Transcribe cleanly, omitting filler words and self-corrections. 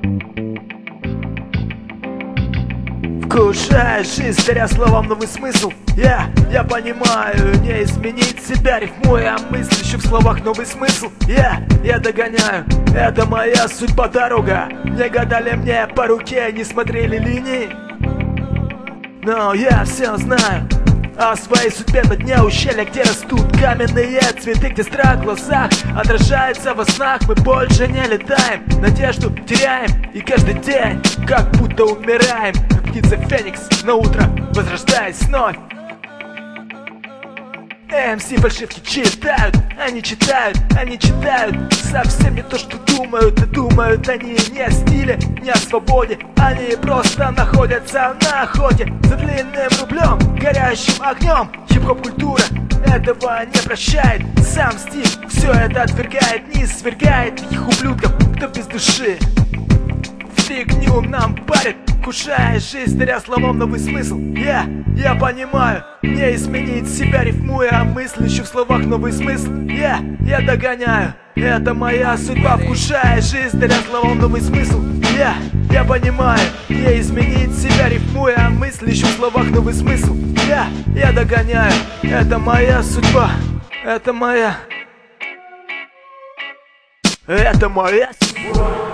Вкушаешь жизнь, даря словам новый смысл. Я понимаю, не изменить себя, рифмуя мыслящим в словах новый смысл. Я догоняю, это моя судьба, дорога. Не гадали мне по руке, не смотрели линии. Но я все знаю о своей судьбе на дне ущелья, где растут каменные цветы, где страх в глазах отражается во снах. Мы больше не летаем, надежду теряем, и каждый день как будто умираем, как птица Феникс на утро, возрождаясь вновь. МС фальшивки читают, они читают совсем не то, что думают. И думают они не о стиле, не о свободе. Они просто находятся на охоте за длинным рублем, горящим огнем. Хип-хоп культура этого не прощает. Сам стиль все это отвергает, не свергает их ублюдков, кто без души фигню нам парит. Вкушая жизнь, даря словам новый смысл. Я понимаю, не изменить себя, рифмуя мыслящим в словах новый смысл. Я догоняю, это моя судьба. Вкушая жизнь, даря словам новый смысл. Я понимаю, не изменить себя, рифмуя мыслящим в словах новый смысл. Я догоняю, это моя судьба. Это моя судьба.